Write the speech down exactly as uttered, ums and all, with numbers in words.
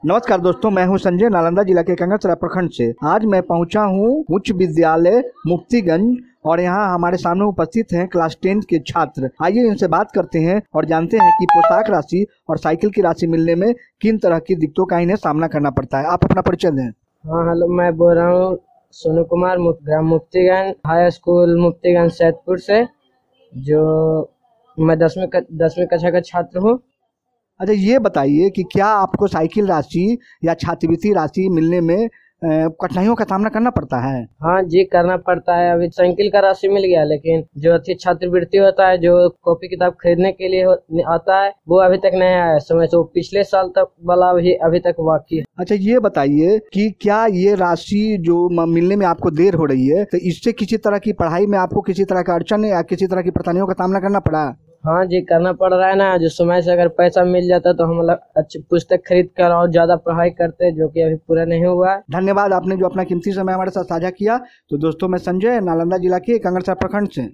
नमस्कार दोस्तों, मैं हूं संजय, नालंदा जिला के कंगड़सराय प्रखंड से। आज मैं पहुंचा हूं उच्च विद्यालय मुफ्तीगंज और यहां हमारे सामने उपस्थित हैं क्लास टेंथ के छात्र। आइए इनसे बात करते हैं और जानते हैं कि पोशाक राशि और साइकिल की राशि मिलने में किन तरह की दिक्कतों का इन्हें सामना करना पड़ता है। आप अपना परिचय दें। हाँ हेलो, मैं बोल रहा हूँ सोनू कुमार, ग्राम मुफ्तीगंज, हाई स्कूल मुफ्तीगंज सैदपुर से, जो मैं दसवीं दसवीं कक्षा का छात्र हूँ। अच्छा, ये बताइए कि क्या आपको साइकिल राशि या छात्रवृत्ति राशि मिलने में कठिनाइयों का सामना करना पड़ता है? हाँ जी, करना पड़ता है। अभी साइकिल का राशि मिल गया, लेकिन जो अच्छी छात्रवृत्ति होता है, जो कॉपी किताब खरीदने के लिए आता है, वो अभी तक नहीं आया समय से। पिछले साल तक वाला भी अभी तक बाकी है। अच्छा, ये बताइए कि क्या ये राशि जो मिलने में आपको देर हो रही है, तो इससे किसी तरह की पढ़ाई में आपको किसी तरह का अड़चन या किसी तरह की परेशानियों का सामना करना पड़ा? हाँ जी, करना पड़ रहा है ना। जो समय से अगर पैसा मिल जाता तो हम लोग अच्छी पुस्तक खरीद कर और ज्यादा पढ़ाई करते, जो कि अभी पूरा नहीं हुआ है। धन्यवाद, आपने जो अपना कीमती समय हमारे साथ साझा किया। तो दोस्तों, मैं संजय, नालंदा जिला के कंगड़सराय प्रखंड से।